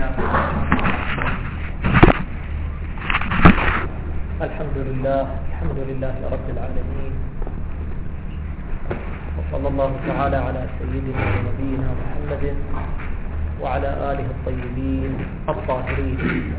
الحمد لله رب العالمين، وصلى الله تعالى على سيدنا ونبينا محمد وعلى آله الطيبين الطاهرين.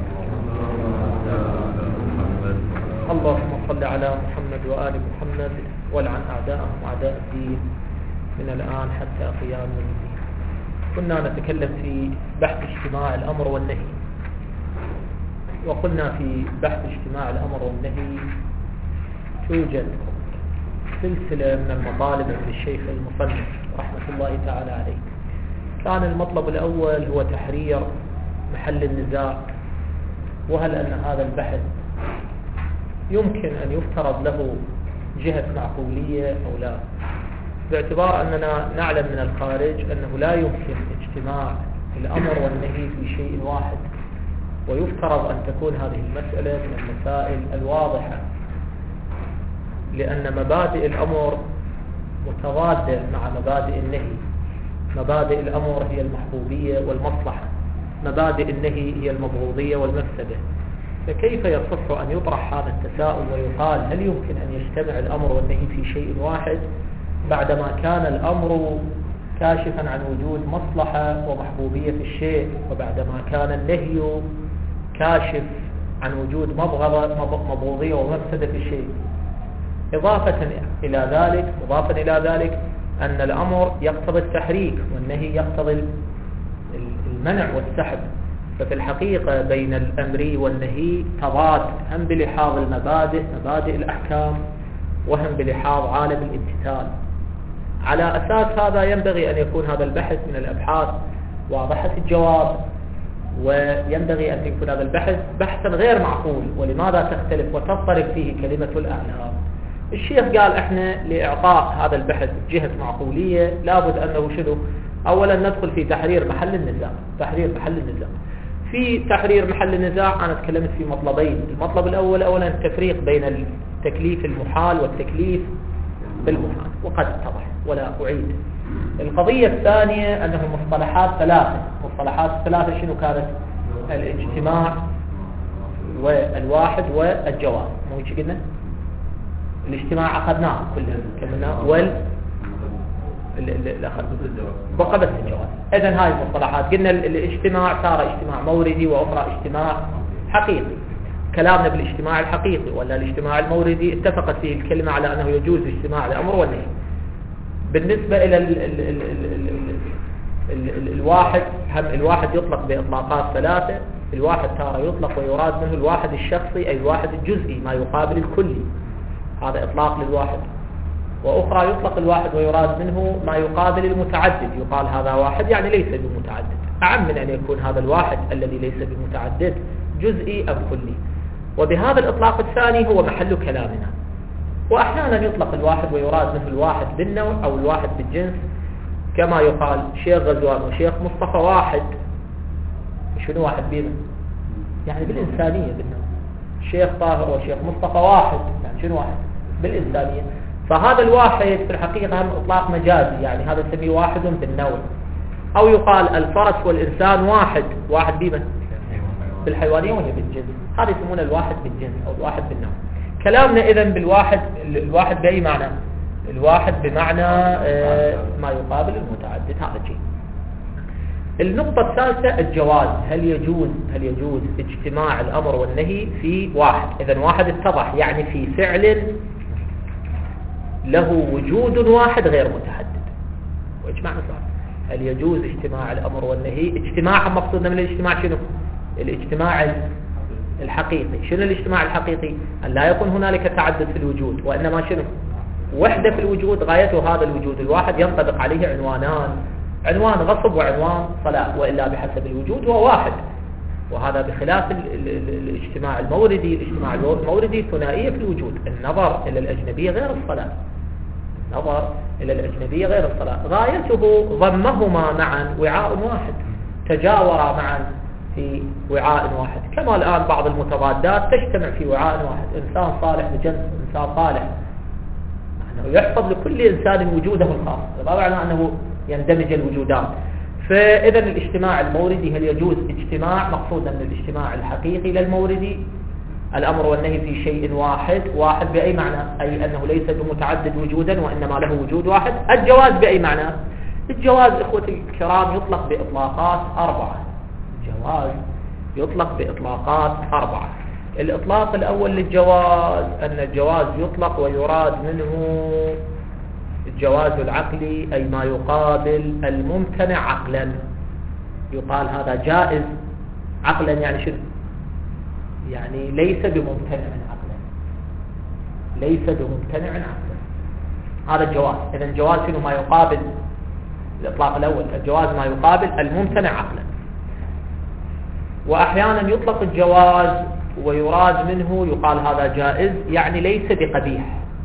اللهم صل على محمد وآل محمد والعن أعداءهم أعداء الدين من الآن حتى قيام يوم الدين. كنا نتكلم في بحث اجتماع الأمر والنهي، وقلنا في بحث اجتماع الأمر والنهي توجد سلسلة من المطالب عند الشيخ المصنف رحمة الله تعالى عليه. كان المطلب الأول هو تحرير محل النزاع، وهل أن هذا البحث يمكن أن يفترض له جهة معقولية أو لا، باعتبار أننا نعلم من الخارج أنه لا يمكن اجتماع الأمر والنهي في شيء واحد، ويفترض أن تكون هذه المسألة من المسائل الواضحة، لأن مبادئ الأمر متضادة مع مبادئ النهي. مبادئ الأمر هي المحبوبية والمصلحة، مبادئ النهي هي المبغوضية والمفسدة. فكيف يصح أن يطرح هذا التساؤل ويقال هل يمكن أن يجتمع الأمر والنهي في شيء واحد، بعدما كان الأمر كاشفا عن وجود مصلحة ومحبوبية في الشيء، وبعدما كان النهي كاشف عن وجود مبغوضية ومفسدة في الشيء. إضافة إلى ذلك أن الأمر يقتضي التحريك والنهي يقتضي المنع والسحب. ففي الحقيقة بين الأمر والنهي تضاد، هم بلحاظ المبادئ مبادئ الأحكام، وهم بلحاظ عالم الامتثال. على أساس هذا ينبغي أن يكون هذا البحث من الأبحاث واضحة الجواب، وينبغي أن يكون هذا البحث بحثا غير معقول. ولماذا تختلف وتضطرب فيه كلمة الأعلام؟ الشيخ قال احنا لإعطاء هذا البحث جهة معقولية لابد أنه شنو؟ أولا ندخل في تحرير محل النزاع. في تحرير محل النزاع أنا تكلمت في مطلبين. المطلب الأول أولا التفريق بين التكليف المحال والتكليف بالمحال، وقد اتضح ولا أعيد. القضية الثانية أنه مصطلحات ثلاثة شنو كانت؟ الاجتماع والواحد والجواز. مو هيك قلنا؟ الاجتماع أخذناه كلنا بقى بس الجواز. إذن هاي المصطلحات قلنا الاجتماع صار اجتماع موردي وأخرى اجتماع حقيقي. كلامنا بالاجتماع الحقيقي ولا الاجتماع الموردي اتفقت فيه الكلمة على أنه يجوز اجتماع الأمر والنهي. بالنسبة إلى الواحد، هم الواحد يطلق بإطلاقات ثلاثة. الواحد تارة يطلق ويراد منه الواحد الشخصي أي الواحد الجزئي ما يقابل الكلي، هذا إطلاق للواحد. وأخرى يطلق الواحد ويراد منه ما يقابل المتعدد، يقال هذا واحد يعني ليس بمتعدد. أعم من أن يكون هذا الواحد الذي ليس بمتعدد جزئي أو كلي. وبهذا الإطلاق الثاني هو محل كلامنا. وأحيانا يطلق الواحد ويراد منه الواحد بالنوع أو الواحد بالجنس، كما يقال شيخ غزوان وشيخ مصطفى واحد. شنو واحد بينا؟ يعني بالإنسانية بالنوع. شيخ طاهر وشيخ مصطفى واحد، يعني شنو واحد؟ بالإنسانية. فهذا الواحد في الحقيقة هم إطلاق مجازي، يعني هذا نسميه واحد بالنوع. أو يقال الفرس والإنسان واحد بينا بالحيوانية وهي بالجنس، هذا يسمونه الواحد بالجنس أو الواحد بالنوع. كلامنا إذن بالواحد، الواحد بأي معنى؟ الواحد بمعنى ما يقابل المتعدد، هذا شيء. النقطة الثالثة الجواز. هل يجوز اجتماع الأمر والنهي في واحد؟ إذن واحد اتضح يعني في فعل له وجود واحد غير متحدد. وإيش معنى صار؟ هل يجوز اجتماع الأمر والنهي؟ اجتماع مقصودنا من الاجتماع شنو؟ الاجتماع الحقيقي. شنو الاجتماع الحقيقي؟ أن لا يكون هنالك تعدد في الوجود، وإنما شنو؟ وحدة في الوجود. غايته هذا الوجود الواحد ينطبق عليه عنوانان، عنوان غصب وعنوان صلاة، وإلا بحسب الوجود هو واحد. وهذا بخلاف الاجتماع الموردي. الاجتماع الموردي ثنائية في الوجود، النظر إلى الأجنبية غير الصلاة. غايته ضمهما معا وعاء واحد، تجاورا معا في وعاء واحد. كما الآن بعض المتضادات تجتمع في وعاء واحد، إنسان صالح بجنس إنسان صالح، أنه يحفظ لكل إنسان وجوده الخاص، لا معنى أنه يندمج الوجودات. فإذا الاجتماع الموردي هل يجوز اجتماع مقصودا من الاجتماع الحقيقي للموردي الأمر والنهي في شيء واحد بأي معنى؟ أي أنه ليس بمتعدد وجودا وإنما له وجود واحد. الجواز بأي معنى؟ الجواز إخوتي الكرام يطلق بإطلاقات 4. الجواز يطلق بإطلاقات 4. الإطلاق الأول للجواز أن الجواز يطلق ويراد منه الجواز العقلي، أي ما يقابل الممتنع عقلا. يقال هذا جائز عقلا، يعني شنو؟ يعني ليس بممتنع عقلا، ليس بممتنع عقلا. هذا الجواز. إذن الجواز شنو؟ ما يقابل الإطلاق الأول، الجواز ما يقابل الممتنع عقلا. وأحيانا يطلق الجواز ويراد منه يقال هذا جائز يعني ليس بقبيح.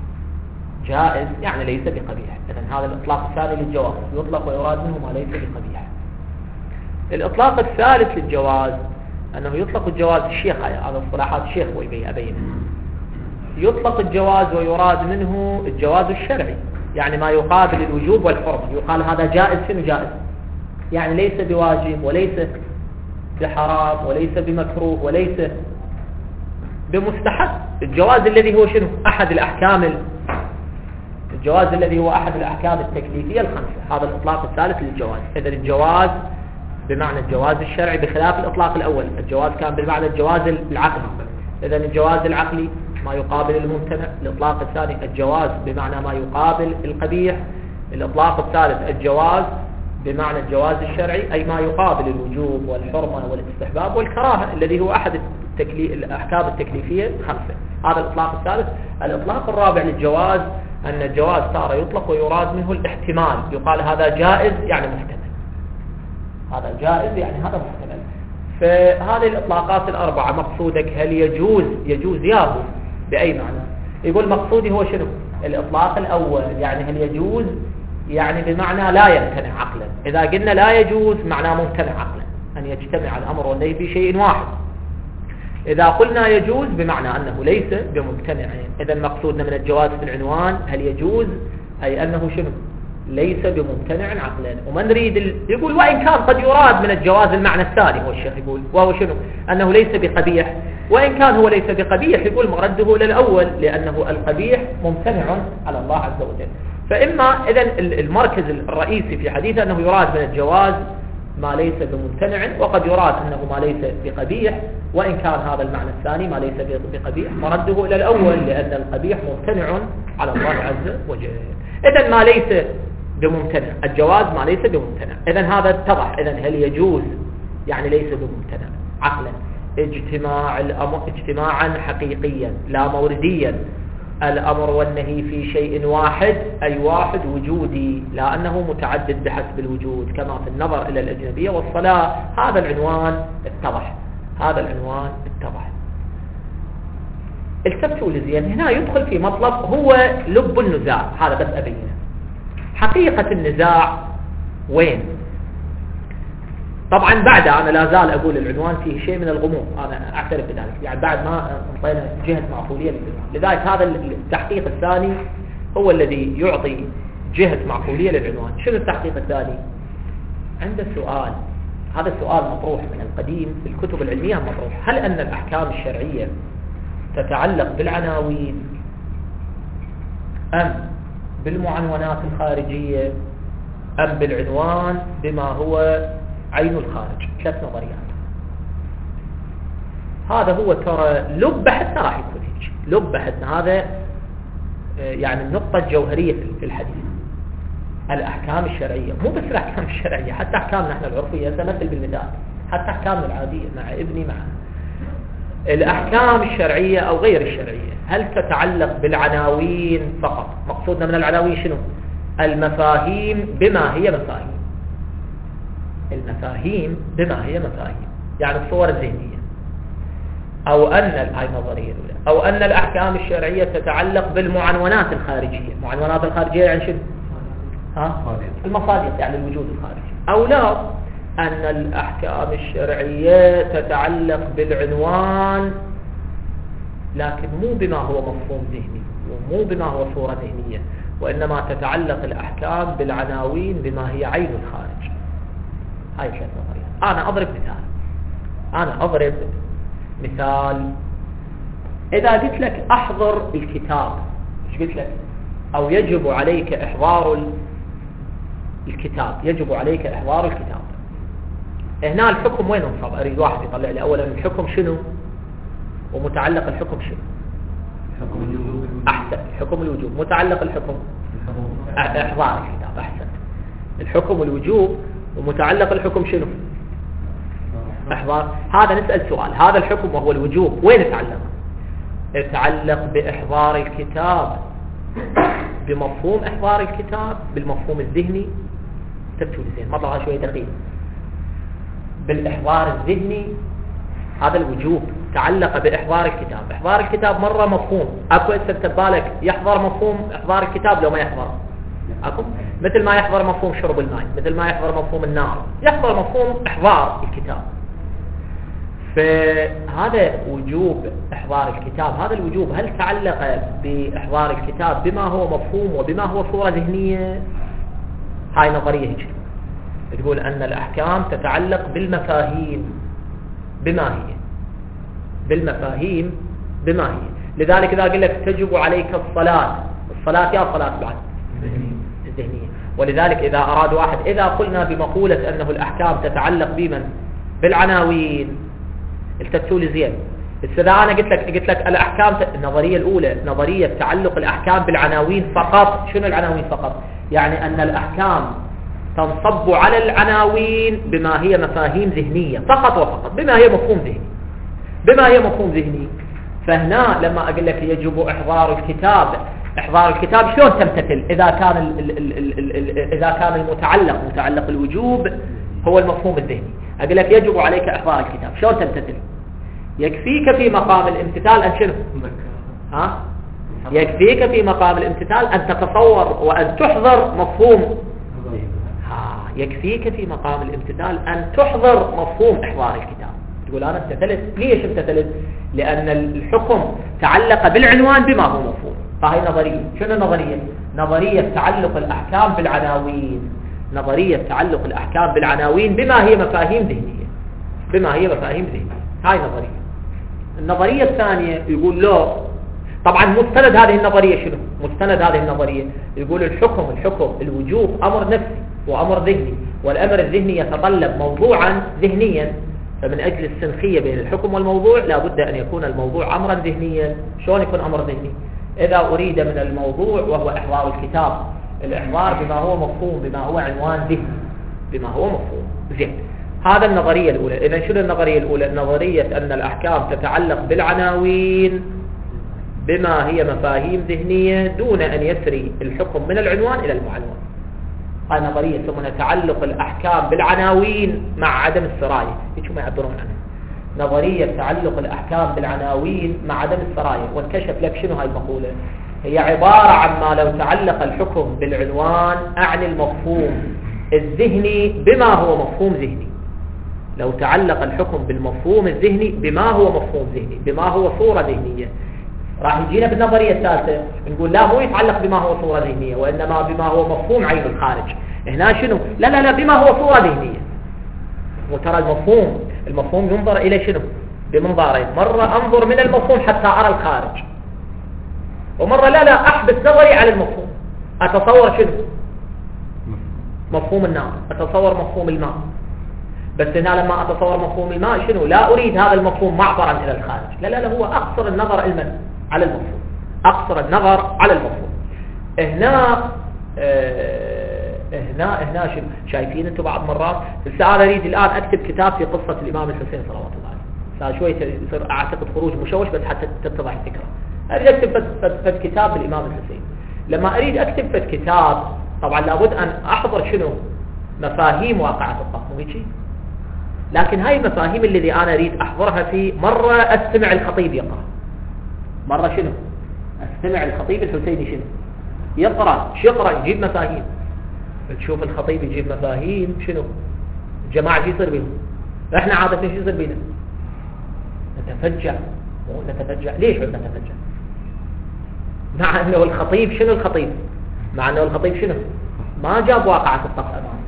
جائز يعني ليس بقبيح. إذن هذا الإطلاق الثاني للجواز، يطلق ويراد منه ما ليس بقبيح. الإطلاق الثالث للجواز أنه يطلق الجواز، الشيخ هذا اصطلاحات الشيخ ويبين، يطلق الجواز ويراد منه الجواز الشرعي، يعني ما يقابل الوجوب والحرمة. يقال هذا جائز. شنو جائز؟ يعني ليس بواجب وليس بحرام وليس بمكروه وليس بمستحب. الجواز الذي هو شنو؟ أحد الأحكام، الجواز الذي هو أحد الأحكام التكليفية الخمسة. هذا الإطلاق الثالث للجواز. إذن الجواز بمعنى الجواز الشرعي بخلاف الإطلاق الأول. الجواز كان بمعنى الجواز العقلي. إذن الجواز العقلي ما يقابل الممتنع. الإطلاق الثاني الجواز بمعنى ما يقابل القبيح. الإطلاق الثالث الجواز بمعنى الجواز الشرعي، أي ما يقابل الوجوب والحرمة والاستحباب والكراهة الذي هو أحد الأحكام التكليفية الخمسة. هذا الإطلاق الثالث. الإطلاق الرابع للجواز أن الجواز تارة يطلق ويراد منه الاحتمال. يقال هذا جائز يعني محتمل، هذا جائز يعني هذا محتمل. فهذه الإطلاقات الأربعة مقصودك هل يجوز ياهو بأي معنى؟ يقول مقصودي هو شنو؟ الإطلاق الأول يعني هل يجوز يعني بمعنى لا يمتنع عقلا. إذا قلنا لا يجوز معناه ممتنع عقلا، أن يجتمع الأمر والنهي في شيء واحد. إذا قلنا يجوز بمعنى أنه ليس بممتنع. إذا مقصودنا من الجواز في العنوان هل يجوز أي أنه شنو؟ ليس بممتنع عقلا. وما نريد يقول وإن كان قد يراد من الجواز المعنى الثاني، هو الشيخ يقول وهو شنو؟ أنه ليس بقبيح. وإن كان هو ليس بقبيح يقول مرده للأول، لأنه القبيح ممتنع على الله عز وجل. فإما إذن المركز الرئيسي في حديثه أنه يراد من الجواز ما ليس بممتنع، وقد يراد أنه ما ليس بقبيح. وإن كان هذا المعنى الثاني ما ليس بقبيح مرده إلى الأول، لأن القبيح ممتنع على الله عز وجل. إذن ما ليس بممتنع، الجواز ما ليس بممتنع. إذن هذا اتضح. إذن هل يجوز يعني ليس بممتنع عقلا. اجتماع الأمر اجتماعا حقيقيا لا مورديا. الأمر والنهي في شيء واحد، أي واحد وجودي، لا أنه متعدد بحسب الوجود كما في النظر إلى الأجنبية والصلاة. هذا العنوان اتضح. هذا العنوان اتضح. التفتوا لزين هنا يدخل في مطلب هو لب النزاع. هذا بس أبينه. حقيقة النزاع وين؟ طبعا بعد أنا لا زال أقول العنوان فيه شيء من الغموض، أنا أعترف بذلك، يعني بعد ما انطينا جهة معقولية للعنوان. لذلك هذا التحقيق الثاني هو الذي يعطي جهة معقولية للعنوان. شنو التحقيق الثاني؟ عند السؤال، هذا السؤال مطروح من القديم في الكتب العلمية مطروح: هل أن الأحكام الشرعية تتعلق بالعناوين أم بالمعنونات الخارجية أم بالعنوان بما هو عين الخارج؟ 3 نظريات. هذا هو ترى لب بحثنا راح يكون هيك. لب بحثنا هذا يعني النقطة الجوهرية في الحديث. الأحكام الشرعية، مو بس الأحكام الشرعية، حتى أحكامنا احنا العرفية، سنمثل بالمثال، حتى أحكامنا العادية مع ابني، مع الأحكام الشرعية أو غير الشرعية، هل تتعلق بالعناوين فقط؟ مقصودنا من العناوين شنو؟ المفاهيم بما هي مفاهيم، المفاهيم بما هي مفاهيم، يعني الصور الذهنية. أو أن هاي النظرية الأولى، أو أن الأحكام الشرعية تتعلق بالمعنونات الخارجية. المعنونات الخارجية يعني شنو؟ المصادق، يعني الوجود الخارجي. أو لا، أن الأحكام الشرعية تتعلق بالعنوان لكن مو بما هو مفهوم ذهني ومو بما هو صورة ذهنية، وإنما تتعلق الأحكام بالعناوين بما هي عين الخارج. هاي 3 نظريات. أنا أضرب مثال. إذا قلت لك أحضر الكتاب، إيش قلت لك؟ أو يجب عليك إحضار الكتاب، يجب عليك إحضار الكتاب. هنا الحكم وين انصب؟ أريد واحد يطلع لي أولا الحكم شنو ومتعلق الحكم شنو. حكم الوجوب. أحسن، حكم الوجوب. متعلق الحكم إحضار الكتاب. أحسن. الحكم الوجوب ومتعلق الحكم شنو؟ إحضار. هذا نسأل سؤال، هذا الحكم وهو الوجوب وين يتعلق؟ يتعلق بإحضار الكتاب بمفهوم إحضار الكتاب، بالمفهوم الذهني. تبتوا زين، مطلع شوية دقيق. بالإحضار الذهني هذا الوجوب تعلق بإحضار الكتاب. إحضار الكتاب مرة مفهوم أكو تكتب بالك يحضر مفهوم إحضار الكتاب لو ما يحضر أكو، مثل ما يحضر مفهوم شرب الماء، مثل ما يحضر مفهوم النار، يحضر مفهوم إحضار الكتاب. فهذا وجوب إحضار الكتاب. هذا الوجوب هل تعلق بإحضار الكتاب بما هو مفهوم وبما هو صورة ذهنية؟ هاي نظرية هيك تقول أن الأحكام تتعلق بالمفاهيم بما هي، بالمفاهيم بما هي. لذلك إذا قل لك تجب عليك الصلاة يا صلاة بعد الذهنية. ولذلك إذا أراد واحد، إذا قلنا بمقولة أنه الأحكام تتعلق بمن؟ بالعناوين. التفتوا لي زين. إذا أنا قلت لك الأحكام النظرية الأولى نظرية تعلق الأحكام بالعناوين فقط. شنو العناوين فقط؟ يعني أن الأحكام تنصب على العناوين بما هي مفاهيم ذهنية فقط وفقط، بما هي مفهوم ذهني، بما هي مفهوم ذهني. فهنا لما أقول لك يجب إحضار الكتاب شلون تمتثل؟ إذا كان متعلق الوجوب هو المفهوم الذهني، أقول لك يجب عليك إحضار الكتاب، شلون تمتثل؟ يكفيك في مقام الامتثال أن شنو؟ يكفيك في مقام الامتثال أن تتصور وأن تحضر مفهوم. يكفيك في مقام الامتثال أن تحضر مفهوم إحضار الكتاب. تقول أنا امتثلت. ليش امتثلت؟ لأن الحكم تعلق بالعنوان بما هو مفهوم. فهي نظرية. شنو النظرية؟ نظرية تعلق الأحكام بالعناوين. نظرية تعلق الأحكام بالعناوين بما هي مفاهيم ذهنية، بما هي مفاهيم ذهنية. هاي نظرية. النظرية الثانية يقول لا، طبعا مستند هذه النظرية شنو؟ مستند هذه النظرية يقول الحكم الوجوب أمر نفسي وأمر ذهني، والأمر الذهني يتطلب موضوعا ذهنيا، فمن أجل السنخية بين الحكم والموضوع لا بد أن يكون الموضوع أمرا ذهنيا. شلون يكون أمر ذهني؟ إذا أريد من الموضوع وهو إحضار الكتاب الإحضار بما هو مفهوم، بما هو عنوان ذهني، بما هو مفهوم. زين، هذا النظرية الأولى. إذا شنو النظرية الأولى؟ نظرية أن الأحكام تتعلق بالعناوين بما هي مفاهيم ذهنية دون أن يسري الحكم من العنوان إلى المعنون. هاي نظرية يسمونها تعلق الأحكام بالعناوين مع عدم السراية. هيك ما يعبرون عنها، نظرية تعلق الأحكام بالعناوين مع عدم السراية. وانكشف لك شنو هاي المقولة؟ هي عبارة عن ما لو تعلق الحكم بالعنوان أعني المفهوم الذهني بما هو مفهوم ذهني. لو تعلق الحكم بالمفهوم الذهني بما هو مفهوم ذهني، بما هو صورة ذهنية، راح يجينا بالنظرية الثالثة نقول لا، مو يتعلق بما هو صورة ذهنية وإنما بما هو مفهوم عين الخارج. هنا شنو؟ لا بما هو صورة ذهنية. وترى المفهوم ينظر إلى شنو؟ بمنظارين، مرة أنظر من المفهوم حتى أرى الخارج، ومرة لا أحبس نظري على المفهوم، أتصور شنو؟ مفهوم النار، أتصور مفهوم الماء. بس هنا لما أتصور مفهوم الماء شنو؟ لا أريد هذا المفهوم معبرا إلى الخارج، لا هو أقصر النظر على المفهوم، أقصر النظر على المفهوم. هنا شنو؟ شايفين أنتم بعض مرات أنا أريد الآن أكتب كتاب في قصة الإمام الحسين صلوات الله عليه. شوي يصير أعتقد خروج مشوش بس حتى تتضح الفكرة. أريد أكتب فد كتاب بالإمام الحسين. لما أريد أكتب فد كتاب طبعا لابد أن أحضر شنو؟ مفاهيم واقعة الطقس، مو هيك؟ لكن هاي المفاهيم الذي أنا أريد أحضرها في مرة أستمع الخطيب يقرأ، مرة شنو؟ أستمع الخطيب الحسيني شنو؟ يقرأ يجيب مفاهيم. تشوف الخطيب يجيب مفاهيم شنو؟ الجماعة شو يصير بيهم؟ احنا عادة شو يصير بينا؟ نتفجع. ليش نتفجع؟ مع أنه الخطيب شنو؟ مع أنه الخطيب شنو؟ ما جاب واقعة الطقس أمامه،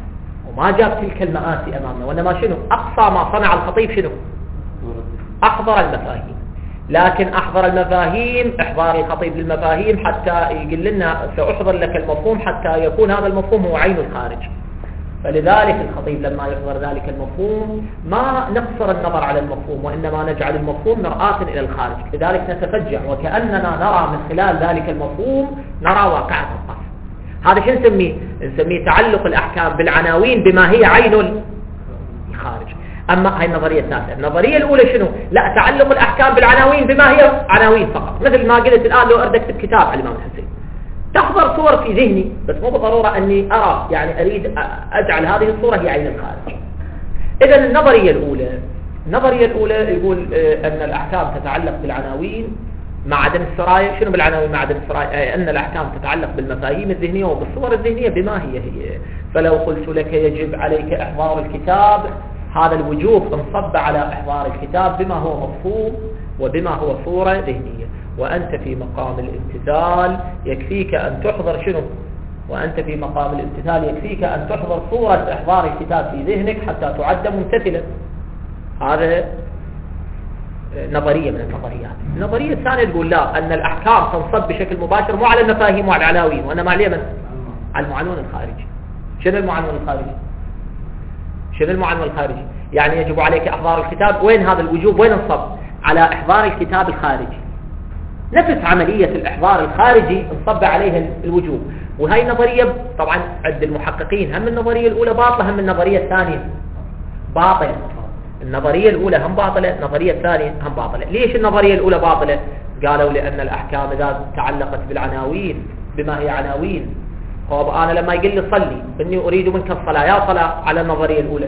وما جاب تلك المآسي أمامنا، وإنما شنو أقصى ما صنع الخطيب شنو أحضر المفاهيم. لكن أحضر المفاهيم، إحضار الخطيب للمفاهيم حتى يقول لنا سأحضر لك المفهوم حتى يكون هذا المفهوم هو عين الخارج. فلذلك الخطيب لما يحضر ذلك المفهوم ما نقصر النظر على المفهوم، وإنما نجعل المفهوم مرآة إلى الخارج. لذلك نتفجع وكأننا نرى من خلال ذلك المفهوم نرى واقعة القصر. هذا شو نسميه؟ نسميه تعلق الأحكام بالعناوين بما هي عين الخارج. أما هاي النظرية الثالثة. النظرية الأولى شنو؟ لا، تعلق الأحكام بالعناوين بما هي عناوين فقط. مثل ما قلت الآن لو أردت أكتب كتاب على الإمام الحسين تحضر صور في ذهني، بس مو بالضرورة أني أرى، يعني أريد أجعل هذه الصورة هي عين الخارج. إذن النظرية الأولى يقول أن الأحكام تتعلق بالعناوين مع عدم السراية. شنو بالعناوين مع عدم السراية؟ أن الأحكام تتعلق بالمفاهيم الذهنية وبالصور الذهنية بما هي. فلو قلت لك يجب عليك إحضار الكتاب، هذا الوجوب انصب على إحضار الكتاب بما هو مفهوم وبما هو صورة ذهنية. وأنت في مقام الامتثال يكفيك أن تحضر شنو؟ وأنت في مقام الامتثال يكفيك أن تحضر صورة إحضار الكتاب في ذهنك حتى تعد ممتثلا. هذا نظرية من النظريات. النظرية الثانية تقول لا، أن الأحكام تنصب بشكل مباشر مو على المفاهيم وعلى العناوين، وإنما على من؟ على المعنون الخارجي. شنو المعنون الخارجي؟ شنو المعنون الخارجي؟ يعني يجب عليك إحضار الكتاب. وين هذا الوجوب؟ وين انصب؟ على إحضار الكتاب الخارجي. نفس عملية الإحضار الخارجي انصب عليها الوجوب. وهي نظرية طبعا عند المحققين هم النظرية الأولى باطلة هم النظرية الثانية باطلة. النظرية الأولى هم باطلة، النظرية الثانية هم باطلة. ليش النظرية الأولى باطلة؟ قالوا لأن الأحكام إذا تعلقت بالعناوين بما هي عناوين. طب أنا لما يقول لي صلي إني أريد منك الصلاة، يا صلاة على النظرية الأولى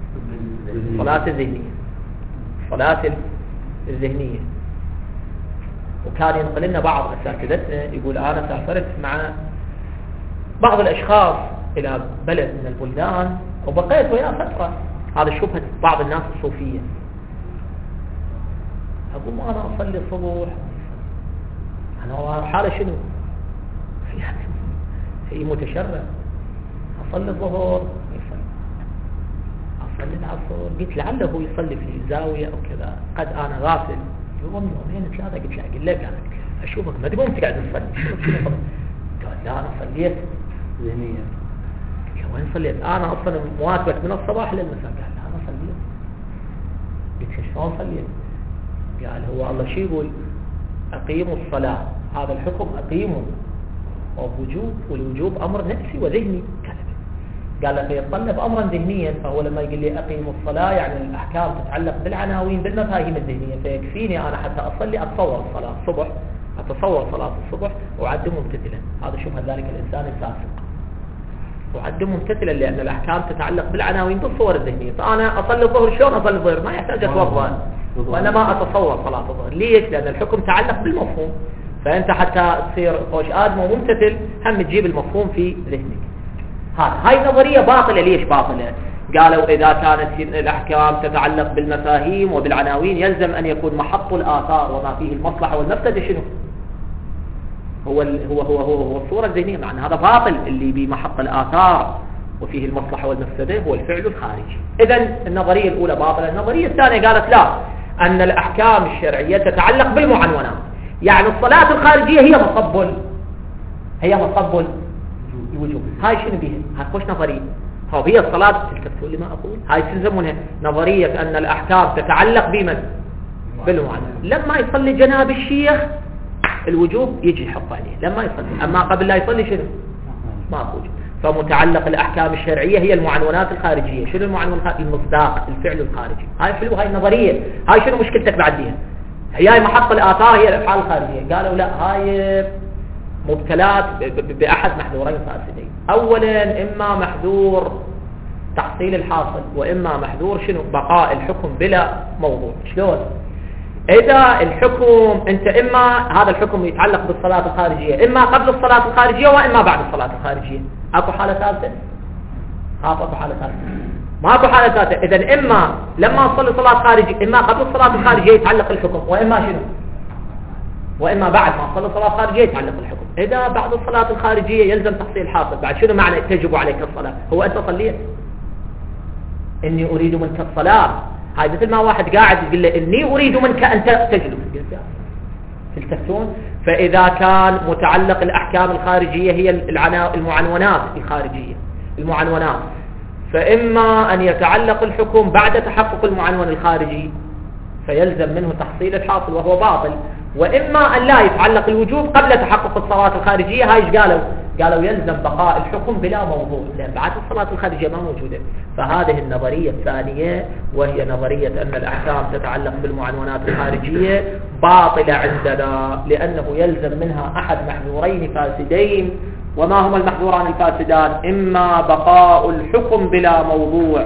صلاة الذهنية، صلاة الذهنية. وكان ينقل لنا بعض أساتذتنا يقول أنا سافرت مع بعض الأشخاص إلى بلد من البلدان وبقيت وياه فترة، هذا شبهة بعض الناس الصوفية. أقول ما أنا أصلي الصبح، أنا حالة شنو؟ هي متشرع. أصلي الظهر يصلي، أصلي العصر، قلت لعله يصلي في زاوية أو كذا، قد أنا غافل. يوم يومين ثلاثة قلت له أقول لك أنا أشوفك ما تبغى تقعد تصلي. قال لا أنا صليت ذهنيا. وين صليت؟ أنا أصلا مواكبك من الصباح للمساء. قال لا أنا صليت. قلت شلون صليت؟ قال هو الله شو يقول؟ أقيموا الصلاة، هذا الحكم أقيموا ووجوب، والوجوب أمر نفسي وذهني. قال لك يتطلب أمرا ذهنيا، فهو لما يقول لي أقيموا الصلاة يعني الأحكام تتعلق بالعناوين بالمفاهيم الذهنية، فيكفيني أنا حتى أصلي أتصور الصلاة الصبح، أتصور صلاة الصبح وأعد ممتثلا. هذا شبه ذلك الإنسان الفاسق، وأعد ممتثلا لأن الأحكام تتعلق بالعناوين بالصور الذهنية. فأنا أصلي الظهر، شلون أصلي الظهر؟ ما يحتاج أتوضأ وإنما أتصور صلاة الظهر. ليش؟ لأن الحكم تعلق بالمفهوم، فأنت حتى تصير خوش آدم وممتثل هم تجيب المفهوم في ذهنك. هاي نظرية باطلة. ليش باطلة؟ قالوا إذا كانت الأحكام تتعلق بالمفاهيم وبالعناوين يلزم أن يكون محط الآثار وما فيه المصلحة والمفسدة شنو؟ هو الصورة الذهنية. معنى هذا باطل. اللي بمحط الآثار وفيه المصلحة والمفسدة هو الفعل الخارجي. إذن النظرية الأولى باطلة. النظرية الثانية قالت لا، أن الأحكام الشرعية تتعلق بالمعنونات، يعني الصلاة الخارجية هي مصب الوجوب. هاي شنو بيها؟ هاي خوش نظرية. هي الصلاة تلتفتوا لما أقول، هاي تلزمونها نظرية أن الأحكام تتعلق بمن؟ بالمعنى. لما يصلي جناب الشيخ الوجوب يجي يحط عليه لما يصلي، أما قبل لا يصلي شنو؟ ما وجوب. فمتعلق الأحكام الشرعية هي المعنونات الخارجية. شنو المعنون الخارجي؟ المصداق، الفعل الخارجي. هاي حلو، هاي النظرية. هاي شنو مشكلتك بعديها؟ هي محط الآثار هي الأفعال الخارجية. قالوا لا، هاي مبتلات بأحد محذورين فاسدين. أولا إما محذور تحصيل الحاصل، وإما محذور شنو؟ بقاء الحكم بلا موضوع. شلون؟ إذا الحكم أنت إما هذا الحكم يتعلق بالصلاة الخارجية إما قبل الصلاة الخارجية وإما بعد الصلاة الخارجية، أكو حالة ثالثة؟ أكو حالة ثالثة؟ ما أكو حالة ثالثة. إذن إما لما أصلي صلاة خارجية إما قبل الصلاة الخارجية يتعلق الحكم، وإما شنو؟ وإما بعد ما أصلي صلاة خارجية يتعلق الحكم. إذا بعد الصلاة الخارجية يلزم تحصيل حاصل، بعد شنو معنى تجب عليك الصلاة؟ هو أنت صليت إني أريد منك الصلاة، هاي مثل ما واحد قاعد يقول له إني أريد منك أن تجلس، تلتفتون. فإذا كان متعلق الأحكام الخارجية هي المعنونات الخارجية، المعنونات، فإما أن يتعلق الحكم بعد تحقق المعنون الخارجي فيلزم منه تحصيل الحاصل وهو باطل، وإما أن لا يتعلق الوجوب قبل تحقق الصلاة الخارجية. هاي ايش قالوا يلزم بقاء الحكم بلا موضوع، لأن بعد الصلاة الخارجية ما موجودة. فهذه النظرية الثانية وهي نظرية أن الأحكام تتعلق بالمعنونات الخارجية باطلة عندنا، لأنه يلزم منها أحد محذورين فاسدين. وما هما المحذوران الفاسدان؟ إما بقاء الحكم بلا موضوع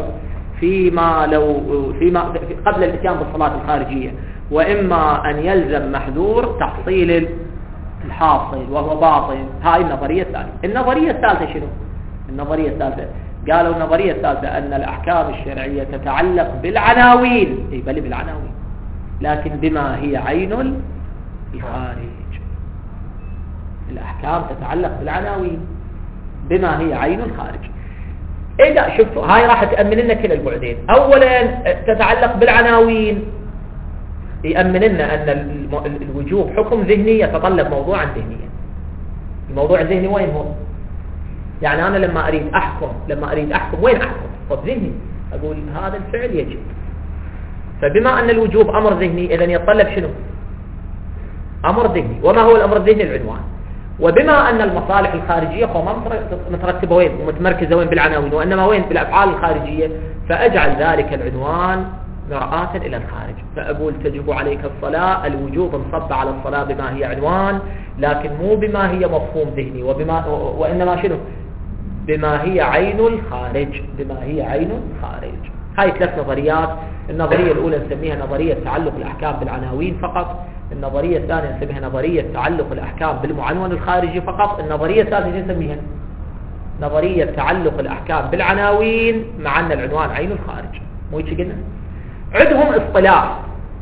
فيما قبل الاتيان بالصلاة الخارجية، وإما أن يلزم محذور تحصيل الحاصل وهو باطل. هاي النظرية الثانية. النظرية الثالثة شنو؟ النظرية الثالثة قالوا النظرية الثالثة أن الأحكام الشرعية تتعلق بالعناوين، بل بالعناوين، لكن بما هي عين الخارج. الأحكام تتعلق بالعناوين بما هي عين الخارج. إذا شفتوا هاي راح تأمن لنا كلا البعدين. أولا تتعلق بالعناوين، يأمن لنا أن الوجوب حكم ذهني يتطلب موضوعا ذهنيا. الموضوع الذهني وين هو؟ يعني أنا لما أريد أحكم وين أحكم؟ طب ذهني، أقول هذا الفعل يجب. فبما أن الوجوب أمر ذهني إذن يتطلب شنو؟ أمر ذهني. وما هو الأمر الذهني؟ العنوان. وبما أن المصالح الخارجية ما مترتبة وين ومتمركزة وين؟ بالعناوين، وإنما وين؟ بالأفعال الخارجية، فأجعل ذلك العنوان مرآة إلى الخارج. فأقول تجب عليك الصلاة، الوجوب انصب على الصلاة بما هي عنوان، لكن مو بما هي مفهوم ذهني، وإنما شنو؟ بما هي عين الخارج، بما هي عين الخارج. هاي ثلاث نظريات. النظرية الأولى نسميها نظرية تعلق الأحكام بالعناوين فقط. النظرية الثانية نسميها نظرية تعلق الأحكام بالمعنون الخارجي فقط. النظرية الثالثة نسميها نظرية تعلق الأحكام بالعناوين مع أن العنوان عين الخارج. مو هيك قلنا؟ عندهم اصطلاح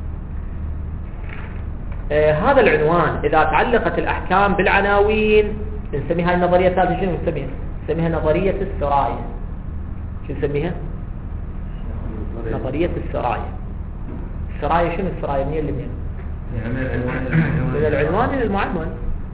هذا العنوان إذا تعلقت الأحكام بالعناوين نسميها النظرية الثالثة شنو نسميها؟ نسميها نظرية السراية. شو نسميها؟ نظرية السراية. السراية شنو السراية؟ منين لمنين؟ من العنوان إلى المعنون.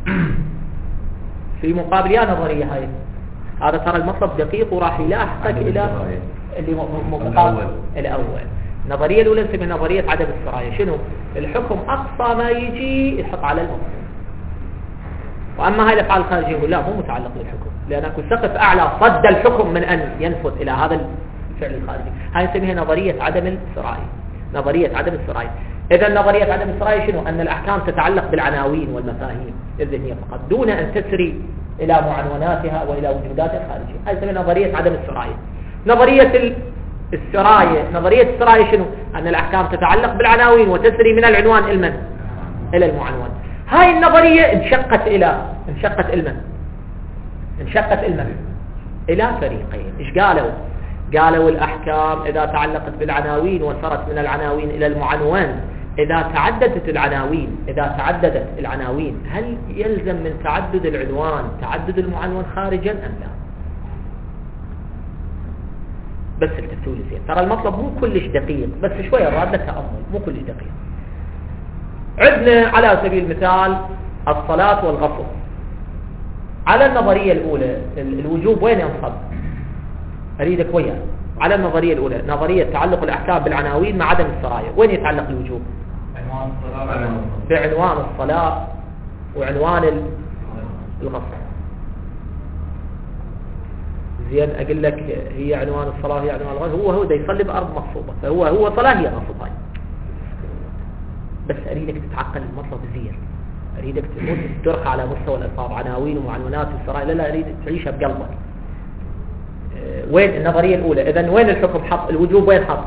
في مقابل يا نظرية هاي، هذا ترى المطلب دقيق وراح يلاحقك إلى اللي مقابل الأول. النظرية الأولى نسميها نظرية عدم السراية. شنو؟ الحكم أقصى ما يجي يحط على المفهوم. وأما هاي الأفعال الخارجية يقول لا، مو متعلق بالحكم، لأنك سقف أعلى صد الحكم من أن ينفذ إلى هذا الفعل الخارجي. هاي نسميها نظرية عدم السراية. نظرية عدم السراية. إذا نظرية عدم السراية شنو؟ أن الأحكام تتعلق بالعناوين والمفاهيم الذهنية فقط دون أن تسري إلى معنوناتها وإلى وجوداتها الخارجية. هاي تسمى نظرية عدم السراية. نظرية السراية شنو؟ أن الأحكام تتعلق بالعناوين وتسري من العنوان إلى المعنون. هاي النظرية انشقت إلى فريقين. إيش قالوا؟ قالوا الأحكام إذا تعلقت بالعناوين وصارت من العناوين إلى المعنون، إذا تعددت العناوين هل يلزم من تعدد العنوان تعدد المعنون خارجا أم لا؟ بس التفتوا لي زين، ترى المطلب مو كلش دقيق، بس شوية راد تأمل، مو كلش دقيق. عندنا على سبيل المثال الصلاة والغسل. على النظرية الأولى الوجوب وين ينصب؟ أريدك وياه. على النظرية الأولى نظرية تعلق الأحكام بالعناوين مع عدم السراية، وين يتعلق الوجوب؟ بعنوان الصلاة وعنوان الغسل. زين أقول لك هي عنوان الصلاة هي عنوان الغسل، هو ده يصلي بأرض مغصوبة، فهو صلاة هي غسل. بس أريدك تتعقل المطلب زين، أريدك تدرك على مستوى الألفاظ عناوين ومعنونات والسرايا، لا أريد تعيشها بقلبك. وين النظرية الأولى؟ إذن وين الحكم حط؟ الوجوب وين حط؟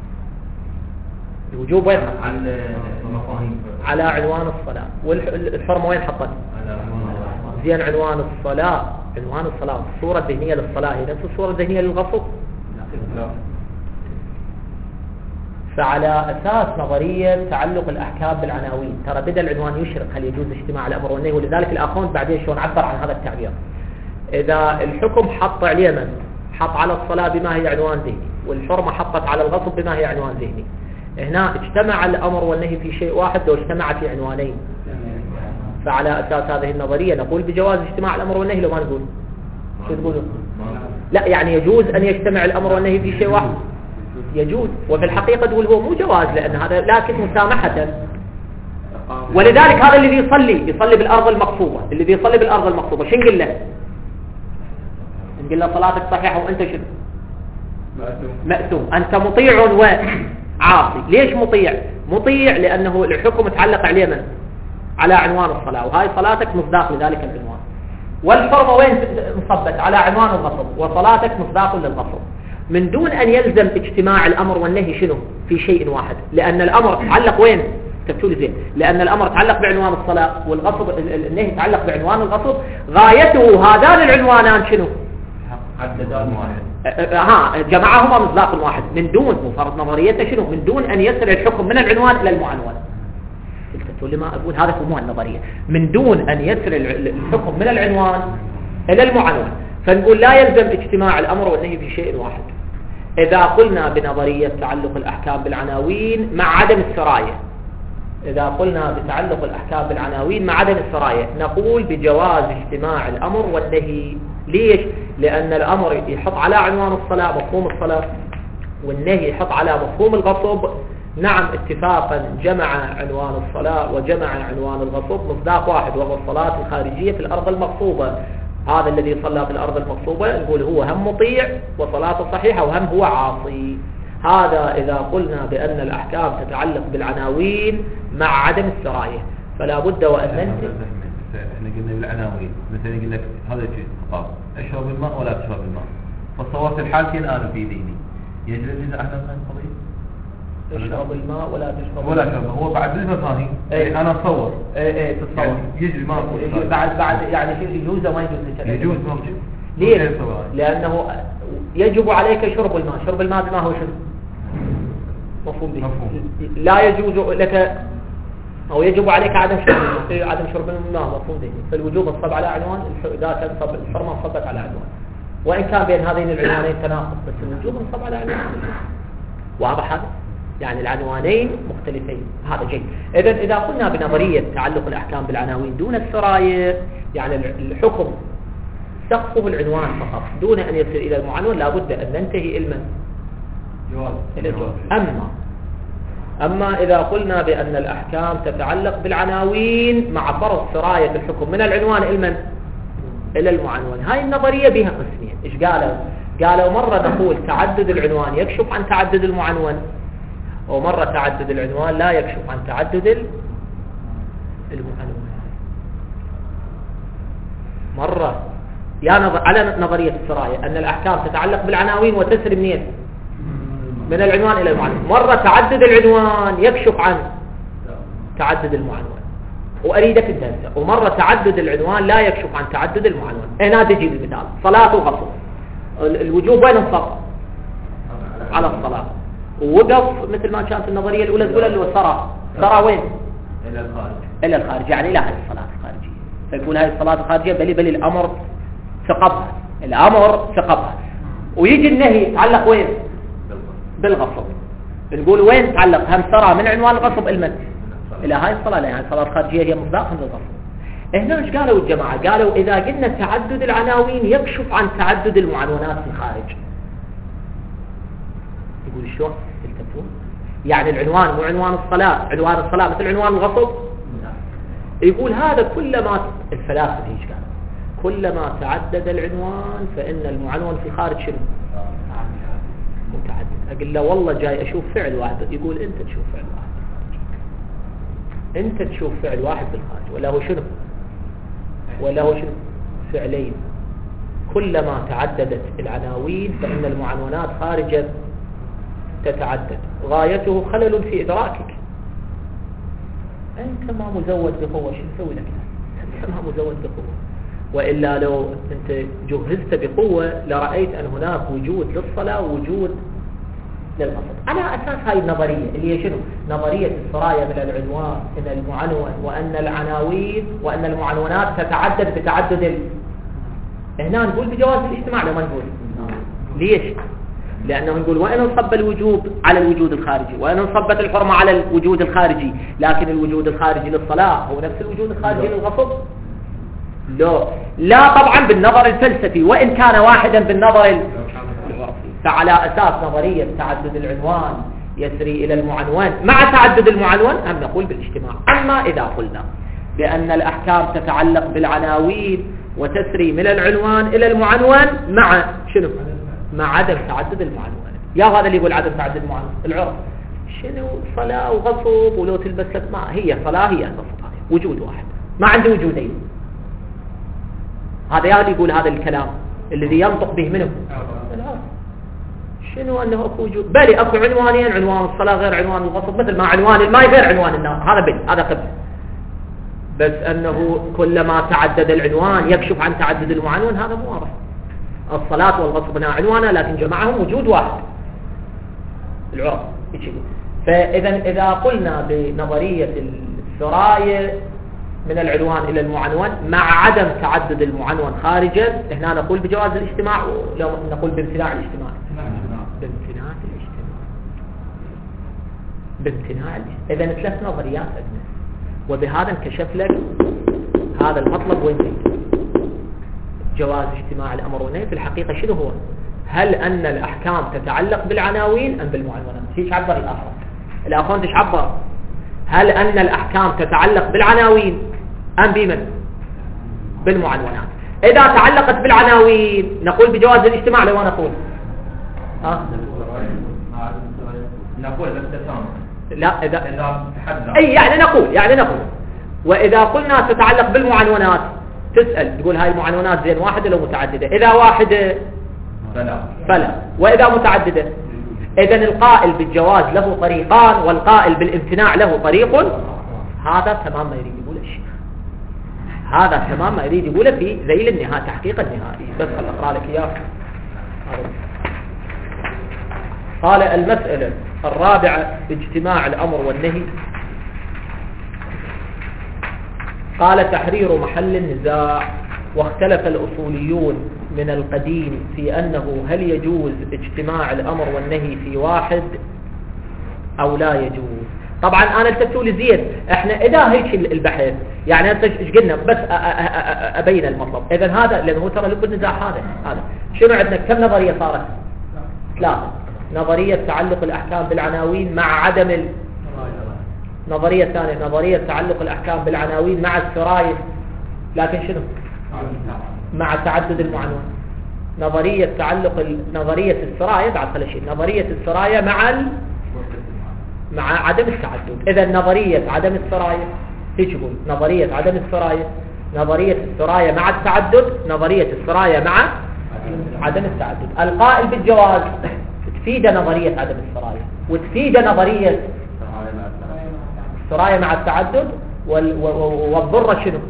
الوجوب وين حط؟ على عنوان الصلاة. والحرمة وين حطت؟ زين عنوان الصلاة الصورة الذهنية للصلاة هي نفس الصورة الذهنية للغسل؟ لا. فعلى أساس نظرية تعلق الأحكام بالعناوين، ترى بدأ العنوان يشرق هل يجوز اجتماع الأمر والنهي، ولذلك الآخرون بعدين شلون عبر عن هذا التعبير. إذا الحكم حط على الصلاة بما هي عنوان ذهني، والحرمة حطت على الغصب بما هي عنوان ذهني. هنا اجتمع الأمر والنهي في شيء واحد لو اجتمع في عنوانين، فعلى أساس هذه النظرية نقول بجواز اجتماع الأمر والنهي. لو ما نقول شو تقولوا؟ لا، يعني يجوز أن يجتمع الأمر والنهي في شيء واحد، يجوز. وفي الحقيقة تقول هو مو جواز لأن هذا لكن مسامحة. ولذلك هذا الذي يصلي بالأرض المغصوبة، الذي يصلي بالأرض المغصوبة شو نقول له؟ نقول له صلاتك صحيحة وأنت شنو؟ مأثوم. أنت مطيع وعاصي. ليش مطيع؟ مطيع لأنه الحكم متعلق عليه من؟ على عنوان الصلاة، وهاي صلاتك مصداق لذلك العنوان. والحرمة وين مصبت؟ على عنوان الغصب، وصلاتك مصداق للغصب، من دون أن يلزم اجتماع الأمر والنهي شنو؟ في شيء واحد، لأن الأمر تعلق وين؟ تبتولي زين، لأن الأمر تعلق بعنوان الصلاة والغصب النهي تعلق بعنوان الغصب. غايته هذان العنوانان شنو؟ عددان واحد. جمعهما مصداق واحد، من دون مفرد نظريته شنو؟ من دون أن يصل الحكم من العنوان إلى المعنون. قلت تقول ما أقول هذا هو النظرية، من دون أن يصل الحكم من العنوان إلى المعنون. فنقول لا يلزم اجتماع الأمر والنهي في شيء واحد. إذا قلنا بنظرية تعلق الأحكام بالعناوين مع عدم السراية، إذا قلنا بتعلق الأحكام بالعناوين مع عدم السراية، نقول بجواز اجتماع الأمر والنهي. ليش؟ لأن الأمر يحط على عنوان الصلاة مفهوم الصلاة، والنهي يحط على مفهوم الغصب. نعم اتفاقا جمع عنوان الصلاة وجمع عنوان الغصب مصداق واحد، وهو الصلاة الخارجية في الأرض المغصوبة. هذا الذي صلى في الأرض المغصوبة نقول هو هم مطيع وصلاته صحيحة وهم هو عاصي. هذا إذا قلنا بأن الأحكام تتعلق بالعناوين مع عدم السراية، فلا بد وأن ننتهي. احنا قلنا بالعناوين مثلا قلنا هذا شيء خطاب، اشرب الماء ولا تشرب الماء، فصورت الحالتين الآن في ذهني، يجري إذا احنا من القضية تشرب الماء ولا تشرب ولا تشرب. هو بعد بالمفاهيم انا اتصور تتصور يعني يجري ما بعد يعني شيء يجوز وما يجوز. يجوز ممكن. ليش؟ لأنه يجب عليك شرب الماء. شرب الماء بما هو شرب مفهوم به. لا يجوز لك أو يجب عليك عدم شرب الماء. عدم شرب الماء مفهوم به. فالوجوب انصب على عنوان، إذا كان الحرمة انصبت على عنوان، وإن كان بين هذين العنوانين تناقض، بس الوجوب انصب على عنوان. واضح هذا؟ يعني العنوانين مختلفين. هذا جيد. إذا قلنا بنظرية تعلق الأحكام بالعناوين دون السراية، يعني الحكم سقفه العنوان فقط دون أن يصل إلى المعنون، لابد أن ننتهي إلى الجواز. أما إذا قلنا بأن الأحكام تتعلق بالعناوين مع فرض سراية الحكم من العنوان إلى المعنون، هاي النظرية بها قسمين. إيش قالوا مرة نقول تعدد العنوان يكشف عن تعدد المعنون، ومرة تعدد العنوان لا يكشف عن تعدد المعنون. مرة على نظرية السراية أن الأحكام تتعلق بالعناوين وتسري منين؟ من العنوان إلى المعنون. مرة تعدد العنوان يكشف عن تعدد المعنون، وأريدك الدرسة. ومرة تعدد العنوان لا يكشف عن تعدد المعنون. هنا تجي المثال صلاة وغصب. الوجوب وين انصب؟ على الصلاة. ووقف مثل ما كانت النظرية الأولى تقول اللي هو سرى وين؟ إلى الخارج، يعني إلى هذه الصلاة الخارجية. فيقول هذه الصلاة الخارجية بل الأمر ثقبها، الأمر ثقبها. ويجي النهي يتعلق وين؟ بالغصب. نقول وين تعلق؟ هم سرى من عنوان الغصب إلى هاي الصلاة، لأن يعني الصلاة الخارجية هي مصداق للغصب. هنا ايش قالوا الجماعة؟ قالوا إذا قلنا تعدد العناوين يكشف عن تعدد المعنونات في الخارج. يقول شلون؟ تلتفتون؟ يعني العنوان مو عنوان الصلاة، عنوان الصلاة مثل عنوان الغصب. يقول هذا كلما الفلاسفة ايش قالوا؟ كلما تعدد العنوان فإن المعنون في الخارج شنو؟ متعدد. أقول له والله جاي أشوف فعل واحد. يقول أنت تشوف فعل واحد بالخارج. أنت تشوف فعل واحد بالخارج، ولا هو شنو؟ ولا هو شنو؟ فعلين. كلما تعددت العناوين فإن المعنونات خارجا تتعدد. غايته خلل في إدراكك. أنت ما مزود بقوة، شو نسوي لك؟ أنت ما مزود بقوة. وإلا لو أنت جهزت بقوة لرأيت أن هناك وجود للصلاة ووجود للغصب. على أساس هاي النظرية اللي هي شنو؟ نظرية السراية من العنوان إلى المعنون، وأن العناوين وأن المعنونات تتعدد بتعدد هنا نقول بجواز الاجتماع. لما نقول ليش؟ لأنه نقول وإن انصب الوجوب على الوجود الخارجي، وإن انصبت الحرمة على الوجود الخارجي، لكن الوجود الخارجي للصلاة هو نفس الوجود الخارجي للغصب؟ لا طبعا بالنظر الفلسفي، وإن كان واحدا بالنظر العرفي. فعلى أساس نظرية تعدد العنوان يسري إلى المعنون مع تعدد المعنون هم نقول بالاجتماع. أما إذا قلنا بأن الأحكام تتعلق بالعناوين وتسري من العنوان إلى المعنون مع شنو؟ مع عدم تعدد المعنون. يا هذا اللي يقول عدم تعدد المعنون العرف شنو؟ صلاة وغصب، ولو تلبس لك ما هي صلاة هي غصب، هذه وجود واحد، ما عندي وجودين. هذا يا اللي يقول هذا الكلام الذي ينطق به منه العرف. شنو أنه أكو وجود؟ بل أكو عنوانين، عنوان الصلاة غير عنوان الغصب، مثل ما عنوان الماء غير عنوان النار، هذا بل هذا قبل. بس أنه كلما تعدد العنوان يكشف عن تعدد المعنون، هذا مو واضح. الصلاة والغصب هنا عنوانا لكن جمعهم وجود واحد العرف. فإذا إذا قلنا بنظرية السراية من العنوان إلى المعنون مع عدم تعدد المعنون خارجا، هنا نقول بجواز الاجتماع، ولو نقول بامتناع الاجتماع. بامتناع إذا ثلاث نظريات عندنا، وبهذا انكشف لك هذا المطلب وين جاي. جواز اجتماع الأمر والنهي في الحقيقة شنو هو؟ هل أن الأحكام تتعلق بالعناوين أم بالمعنونات؟ هيك عبر الآخرون ايش عبر؟ هل أن الأحكام تتعلق بالعناوين أم بمن؟ بالمعنونات. إذا تعلقت بالعناوين نقول بجواز الاجتماع. لو نقول نقول بالتسامح. لا إذا أي يعني نقول وإذا قلنا تتعلق بالمعنونات تسأل تقول هاي المعنونات زين واحدة لو متعددة؟ إذا واحدة فلا، وإذا متعددة. إذن القائل بالجواز له طريقان والقائل بالامتناع له طريق. هذا تمام ما يريد يقول الشيخ، هذا تمام ما يريد يقوله في ذيل النهاية، تحقيق النهائي. بس خل أقرأ لك إياه. قال المسألة الرابعة اجتماع الأمر والنهي. قال تحرير محل النزاع. واختلف الأصوليون من القديم في أنه هل يجوز اجتماع الأمر والنهي في واحد أو لا يجوز. طبعا أنا التفتوا لزيد احنا إذا هيك البحث يعني أنت ايش قلنا بس أبين المطلب. إذن هذا لأنه هو ترى لب النزاع هذا شنو عندنا؟ كم نظرية صارت؟ ثلاثة. نظرية تعلق الأحكام بالعناوين مع عدم نظرية ثانية نظرية تعلق الأحكام بالعناوين مع السراية، لكن شنو؟ مع تعدد المعنون. نظرية نظرية السراية بعد خلال شيء، نظرية السراية مع عدم التعدد. إذا نظرية عدم السراية هيك يقول نظرية عدم السراية، نظرية السراية مع التعدد، نظرية السراية مع عدم التعدد. القائل بالجواز تفيد نظرية عدم السراية وتفيد نظرية السراية مع التعدد، والضرة شنو؟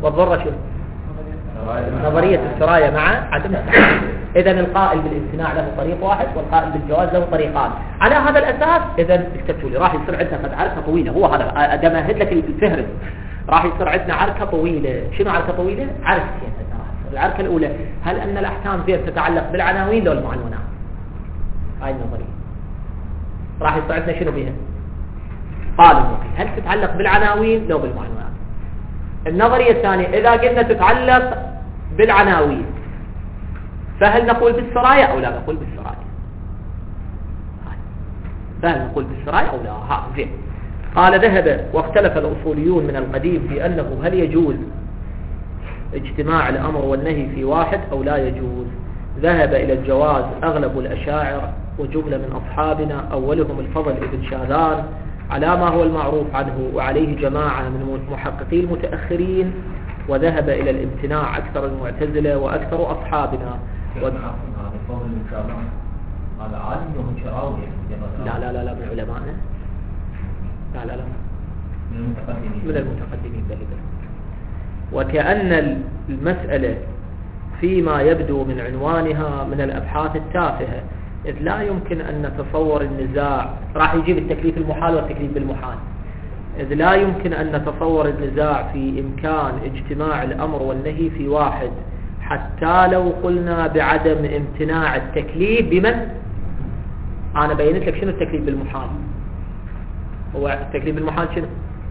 نظرية السراية مع عدم التعدد. إذن القائل بالامتناع له طريق واحد والقائل بالجواز له طريقان. على هذا الأساس إذن اكتبتوا لي راح يصير عندنا قد عركة طويلة. هو هذا أدمهد لك الفهرس. راح يصير عندنا عركة طويلة. شنو عركة طويلة؟ عركتين. العركة الأولى هل أن الأحكام زين تتعلق بالعناوين لو المعنونات؟ هاي النظرية راح يصير عندنا شنو بها؟ قال الوقي هل تتعلق بالعناوين لو بالمعنونات. النظرية الثانية إذا قلنا تتعلق بالعناوين فهل نقول بالسراية أو لا نقول بالسراية؟ فهل نقول بالسراية أو لا؟ زين. قال ذهب واختلف الأصوليون من القديم في أنه هل يجوز اجتماع الأمر والنهي في واحد أو لا يجوز. ذهب إلى الجواز أغلب الأشاعرة وجملة من أصحابنا أولهم الفضل ابن شاذان على ما هو المعروف عنه، وعليه جماعة من محققي المتأخرين. وذهب إلى الامتناع أكثر المعتزلة وأكثر أصحابنا. هذا عالم وهم شراوي لا من علمائنا. لا من المتقدمين ذلك. وكأن المسألة فيما يبدو من عنوانها من الأبحاث التافهة، إذ لا يمكن أن نتصور النزاع. راح يجيب التكليف المحال والتكليف بالمحال. إذ لا يمكن أن نتصور النزاع في إمكان اجتماع الأمر والنهي في واحد حتى لو قلنا بعدم امتناع التكليف بمن؟ أنا بينت لك شنو التكليف بالمحال. هو التكليف بالمحال شنو؟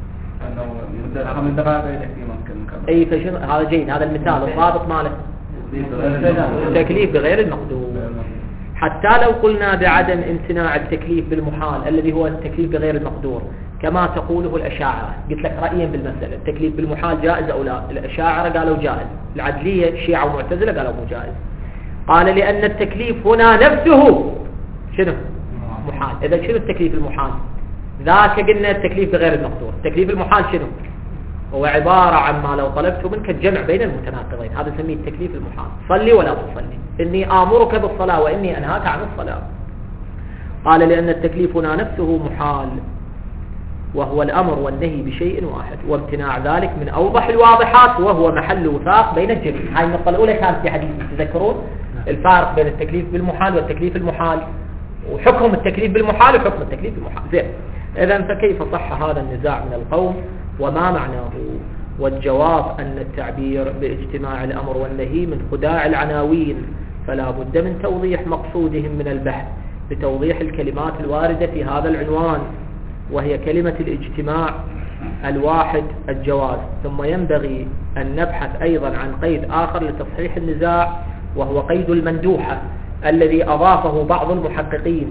أي فشنو هذا جيد، هذا المثال الضابط ماله التكليف بغير المقدور. حتى لو قلنا بعدم امتناع التكليف بالمحال الذي هو التكليف بغير المقدور كما تقوله الأشاعرة، قلت لك رأيين بالمسألة، التكليف بالمحال جائز أو لا. الأشاعرة قالوا جائز، العدلية الشيعة ومعتزلة قالوا مو جائز. قال لأن التكليف هنا نفسه شنو؟ محال. إذا شنو التكليف المحال؟ ذاك قلنا التكليف بغير المقدور. التكليف المحال شنو؟ هو عبارة عن ما لو طلبت منك الجمع بين المتناقضين، هذا نسميه التكليف المحال. صلي ولا تصلي، إني آمرك بالصلاة وإني أنهاك عن الصلاة. قال لأن التكليف هنا نفسه محال، وهو الأمر والنهي بشيء واحد، وامتناع ذلك من أوضح الواضحات، وهو محل وفاق بين الجميع. هاي النقطة الأولى كانت في حديث، تذكرون الفارق بين التكليف بالمحال والتكليف المحال، وحكم التكليف بالمحال وحكم التكليف المحال. زين، إذن فكيف صح هذا النزاع من القوم وما معناه؟ والجواب أن التعبير باجتماع الأمر والنهي من خداع العناوين، فلا بد من توضيح مقصودهم من البحث بتوضيح الكلمات الواردة في هذا العنوان، وهي كلمة الاجتماع الواحد الجواز. ثم ينبغي أن نبحث أيضا عن قيد آخر لتصحيح النزاع، وهو قيد المندوحة الذي أضافه بعض المحققين،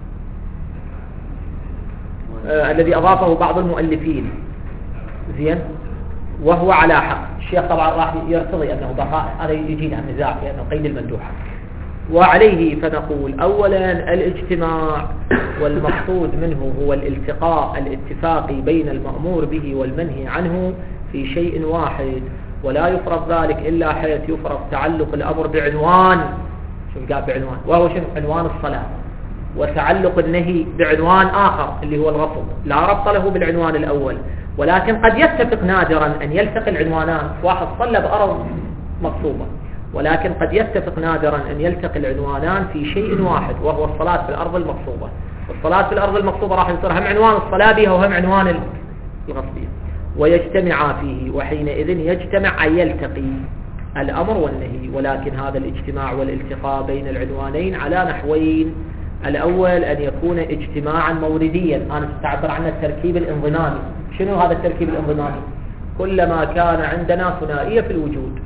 الذي أضافه بعض المؤلفين. زين، وهو على حق. الشيخ طبعا راح يرتضي أنه بقاء هذا يجيد عن النزاع في أنه قيد المندوحة. وعليه فنقول أولا الاجتماع والمقصود منه هو الالتقاء الاتفاقي بين المأمور به والمنهي عنه في شيء واحد، ولا يفرض ذلك إلا حيث يفرض تعلق الأمر بعنوان، شوف قال بعنوان، وهو شنو؟ عنوان الصلاة، وتعلق النهي بعنوان آخر اللي هو الغصب، لا ربط له بالعنوان الأول. ولكن قد يتفق نادرا أن يلتقي العنوانان، واحد صلى بأرض مغصوبة، ولكن قد يتفق نادرا أن يلتقي العنوانان في شيء واحد، وهو الصلاة في الأرض المغصوبة. والصلاة في الأرض المغصوبة راح يصير هم عنوان الصلاة بها وهم عنوان الغصبية، ويجتمع فيه، وحينئذ يجتمع أن يلتقي الأمر والنهي. ولكن هذا الاجتماع والالتقاء بين العنوانين على نحوين: الأول أن يكون اجتماعا مورديا، أنا تعبر عنه التركيب الانضمامي. شنو هذا التركيب الانضمامي؟ كلما كان عندنا ثنائية في الوجود،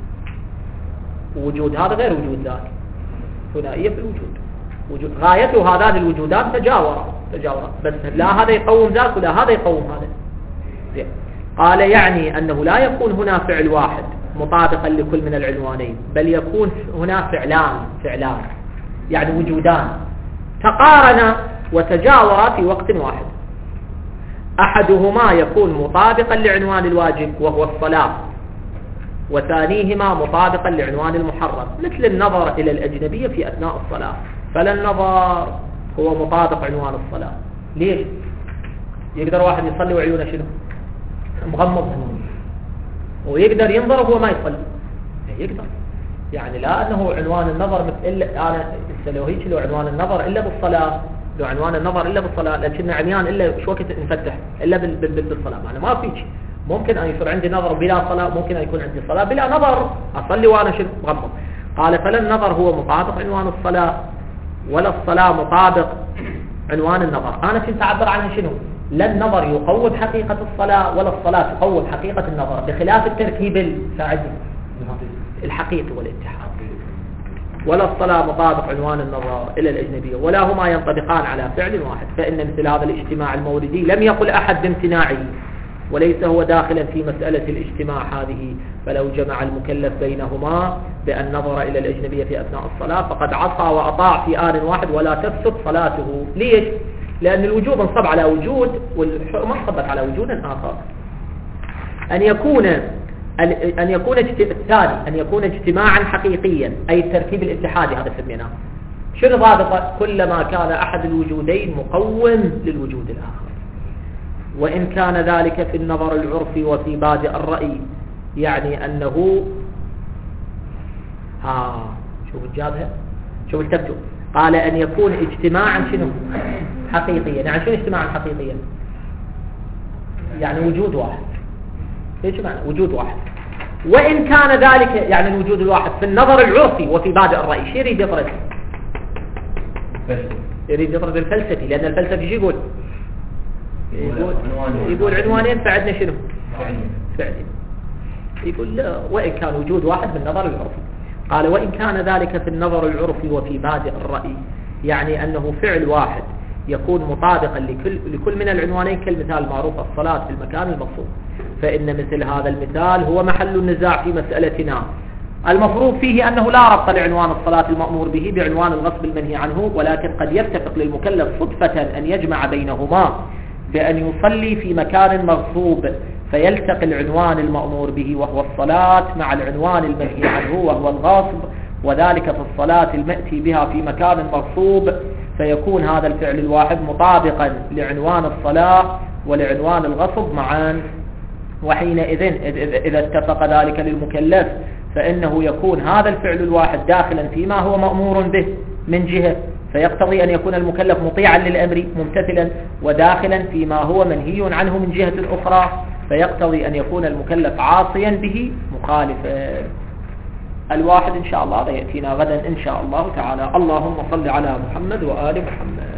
وجود هذا غير وجود ذاك، ثنائية في الوجود، غايته هذان الوجودات تجاورا، بس لا هذا يقوم ذاك ولا هذا يقوم هذا. قال يعني أنه لا يكون هنا فعل واحد مطابقا لكل من العنوانين، بل يكون هنا فعلان يعني وجودان تقارنا وتجاورا في وقت واحد، أحدهما يكون مطابقا لعنوان الواجب وهو الصلاة، وثانيهما مطابقا لعنوان المحرم، مثل النظر إلى الأجنبية في أثناء الصلاة، فلا النظر هو مطابق عنوان الصلاة. ليش؟ يقدر واحد يصلي وعيونه شنو؟ مغمض، ويقدر ينظر وهو ما يصلي، يقدر. يعني لا أنه عنوان النظر إلا أنا لو هيك لو عنوان النظر إلا بالصلاة، لو عنوان النظر إلا بالصلاة، لكن عميان إلا شو وقت نفتح إلا بالصلاة، معنى ما فيش. ممكن أن يصير عندي نظر بلا صلاة، ممكن أن يكون عندي صلاة بلا نظر، أصلي وأنا شنو مغمض. قال فلا النظر هو مطابق عنوان الصلاة، ولا الصلاة مطابق عنوان النظر. أنا كنت أعبر عنها شنو؟ لا النظر يقوم حقيقة الصلاة، ولا الصلاة تقوم حقيقة النظر، بخلاف التركيب الحقيقي والاتحاد. ولا الصلاة مطابق عنوان النظر إلى الأجنبية، ولا هما ينطبقان على فعل واحد، فإن مثل هذا الاجتماع الموردي لم يقل أحد بامتناعه، وليس هو داخلا في مسألة الاجتماع هذه. فلو جمع المكلف بينهما بأن نظر إلى الأجنبية في أثناء الصلاة فقد عصى وأطاع في آن واحد ولا تفسد صلاته. ليش؟ لأن الوجوب انصب على وجود والحرمة انصبت على وجود آخر. أن يكون اجتماعا حقيقيا، أي التركيب الاتحادي هذا سميناه. شنو ضابطه؟ كلما كان أحد الوجودين مقوم للوجود الآخر، وإن كان ذلك في النظر العرفي وفي بادئ الرأي، يعني أنه شوف الجابهة، شوف التبدو. قال أن يكون اجتماعا شنو حقيقيا، يعني شنو اجتماعا حقيقيا؟ يعني وجود واحد. ايش معنى وجود واحد؟ وإن كان ذلك يعني الوجود الواحد في النظر العرفي وفي بادئ الرأي، شو يريد يفرق؟ يريد يطرد الفلسفي، لأن الفلسفي شو يقول عنوانين فعدنا شنو فعلي. يقول لا، وإن كان وجود واحد بالنظر العرفي. قال وإن كان ذلك في النظر العرفي وفي بادئ الرأي، يعني أنه فعل واحد يكون مطابقا لكل من العنوانين كالمثال المعروف الصلاة في المكان المقصود، فإن مثل هذا المثال هو محل النزاع في مسألتنا. المفروض فيه أنه لا ربط لعنوان الصلاة المأمور به بعنوان الغصب المنهي عنه، ولكن قد يتفق للمكلف صدفة أن يجمع بينهما بأن يصلي في مكان مغصوب، فيلتقي العنوان المأمور به وهو الصلاة مع العنوان المنهي عنه وهو الغصب، وذلك في الصلاة المأتي بها في مكان مغصوب، فيكون هذا الفعل الواحد مطابقا لعنوان الصلاة ولعنوان الغصب معا. وحينئذ إذا اتفق ذلك للمكلف فإنه يكون هذا الفعل الواحد داخلا فيما هو مأمور به من جهة، فيقتضي أن يكون المكلف مطيعا للأمر ممتثلا، وداخلا فيما هو منهي عنه من جهة أخرى، فيقتضي أن يكون المكلف عاصيا به مخالفا. الواحد إن شاء الله هذا يأتينا غدا إن شاء الله تعالى. اللهم صل على محمد وآل محمد.